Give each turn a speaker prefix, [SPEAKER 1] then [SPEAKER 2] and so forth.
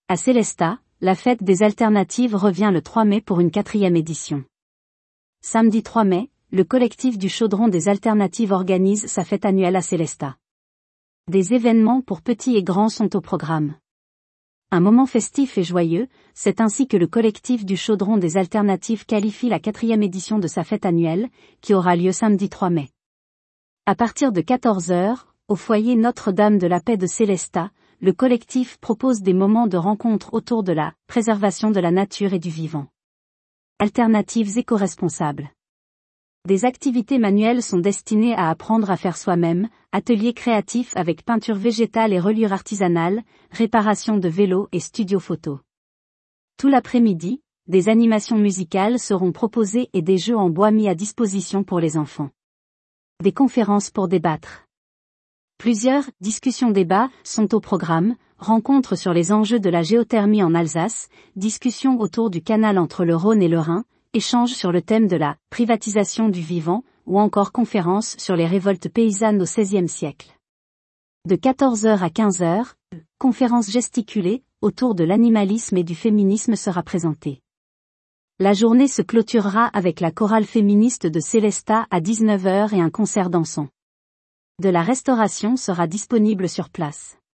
[SPEAKER 1] À Sélestat, la fête des alternatives revient le 3 mai pour une 4e édition. Samedi 3 mai, le collectif du Chaudron des alternatives organise sa fête annuelle à Sélestat. Des événements pour petits et grands sont au programme. Un moment festif et joyeux, c'est ainsi que le collectif du Chaudron des alternatives qualifie la 4e édition de sa fête annuelle, qui aura lieu samedi 3 mai. À partir de 14h, au foyer Notre-Dame de la Paix de Sélestat, le collectif propose des moments de rencontre autour de la préservation de la nature et du vivant. Alternatives éco-responsables. Des activités manuelles sont destinées à apprendre à faire soi-même, ateliers créatifs avec peinture végétale et reliure artisanale, réparation de vélos et studio photo. Tout l'après-midi, des animations musicales seront proposées et des jeux en bois mis à disposition pour les enfants. Des conférences pour débattre. Plusieurs discussions-débats sont au programme, rencontres sur les enjeux de la géothermie en Alsace, discussions autour du canal entre le Rhône et le Rhin, échanges sur le thème de la privatisation du vivant, ou encore conférences sur les révoltes paysannes au XVIe siècle. De 14h à 15h, conférence gesticulée, autour de l'animalisme et du féminisme sera présentée. La journée se clôturera avec la chorale féministe de Sélestat à 19h et un concert dansant. De la restauration sera disponible sur place.